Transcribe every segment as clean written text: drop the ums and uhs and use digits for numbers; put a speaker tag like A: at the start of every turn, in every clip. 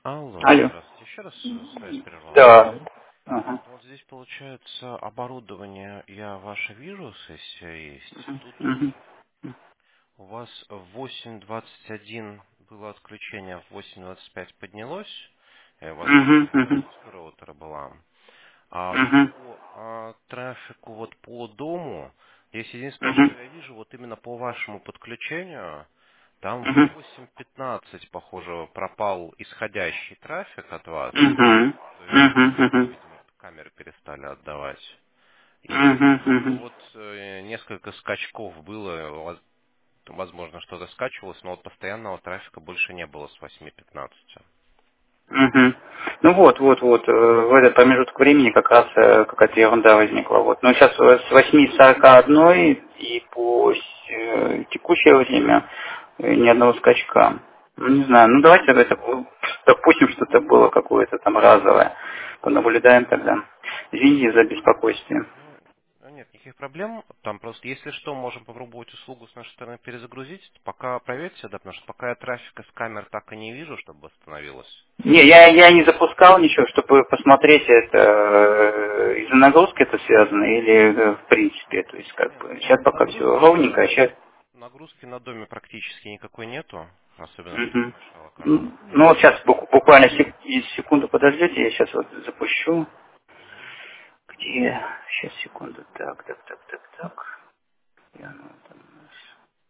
A: Алло,
B: Алло.
A: здравствуйте. Еще раз связь прервалась.
B: Да. Ага.
A: Вот здесь получается оборудование, я ваше вижу, сессия есть. Тут
B: Мгм.
A: у вас в 8.21 было отключение, в 8.25 поднялось. У вас
B: Мгм. Мгм.
A: загрузка роутера была. А
B: Мгм.
A: по трафику вот по дому, здесь единственное,
B: Мгм.
A: что я вижу, вот именно по вашему подключению, там в
B: Мгм.
A: 8.15, похоже, пропал исходящий трафик от вас.
B: Мгм.
A: То есть,
B: Мгм.
A: ну,
B: Мгм.
A: видимо, камеры перестали отдавать.
B: Мгм.
A: Ну
B: Мгм.
A: вот несколько скачков было, возможно, что-то скачивалось, но вот постоянного трафика больше не было с 8.15.
B: Мгм. Ну вот, в этот промежуток времени как раз какая-то ерунда возникла. Вот. Но сейчас с 8:41 и по текущее время ни одного скачка. Ну, не знаю, ну давайте это, допустим, что это было какое-то там разовое. Понаблюдаем тогда. Извините за беспокойство.
A: Ну, нет никаких проблем. Там просто, если что, можем попробовать услугу с нашей стороны перезагрузить. Пока проверьте, да, потому что пока я трафика с камер так и не вижу, чтобы восстановилось.
B: Не, я не запускал ничего, чтобы посмотреть, это из-за нагрузки это связано или в принципе. То есть как
A: Нет,
B: бы сейчас пока все ровненько, а сейчас.
A: нагрузки на доме практически никакой нету, особенно в
B: Мгм.
A: такой большой локальной.
B: Ну вот сейчас буквально секунду подождите, я сейчас вот запущу. Где? Сейчас секунду. Так. Где оно там у нас?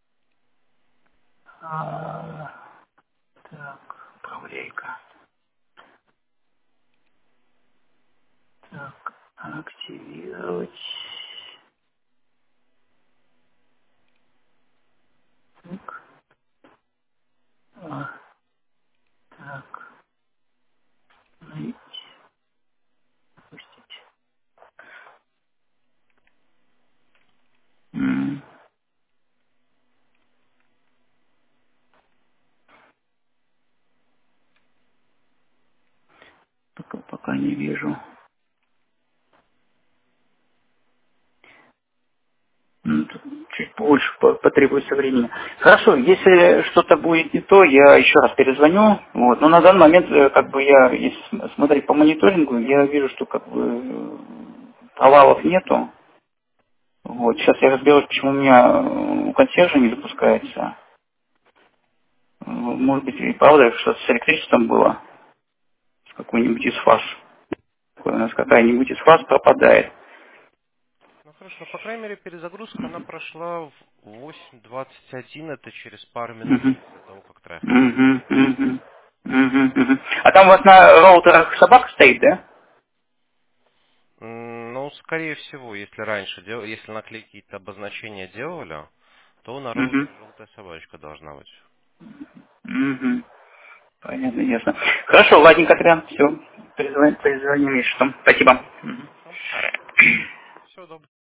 B: Так, управляйка. Так, активировать. Так, а, так, найти, пустить. Пока не вижу. Тут чуть больше потребуется времени. Хорошо, если что-то будет не то, я еще раз перезвоню. Вот. Но на данный момент, как бы я, если смотреть по мониторингу, я вижу, что как бы провалов нету. Вот. Сейчас я разберусь, почему у меня у консьержа не запускается. Может быть, и правда, что-то с электричеством было. Какой-нибудь из фаз. У нас какая-нибудь из фаз пропадает.
A: Ну хорошо, по крайней мере, перезагрузка, она прошла в 8.21, это через пару минут
B: Мгм.
A: после того, как трафик
B: Мгм.
A: восстановился.
B: Мгм. Мгм. А там у вас на роутерах собака стоит, да?
A: Ну, скорее всего, если раньше, если наклейки какие-то обозначения делали, то на
B: Мгм.
A: роутере желтая собачка должна быть.
B: Мгм. Понятно, ясно. Хорошо, ладненько тогда. Все. Перезвоним Мише. Спасибо. Мгм.
A: Хорошо. Всего доброго.